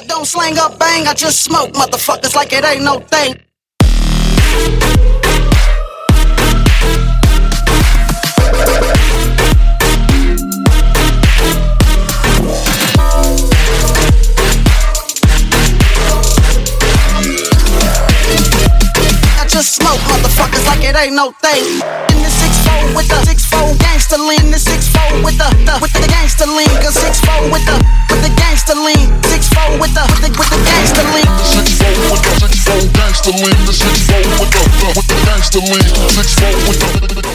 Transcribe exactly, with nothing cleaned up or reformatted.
don't slang up bang, I just smoke motherfuckers like it ain't no thing. I just smoke motherfuckers like it ain't no thing. In the six four with the six four gangster lean, the six four with the, the with the gangster lean, cause six four with the with the gangster lean, six four with the with the, with the gangster lean. The six four with the six four gangster lean, the six four with the, the with the gangster lean, six four with the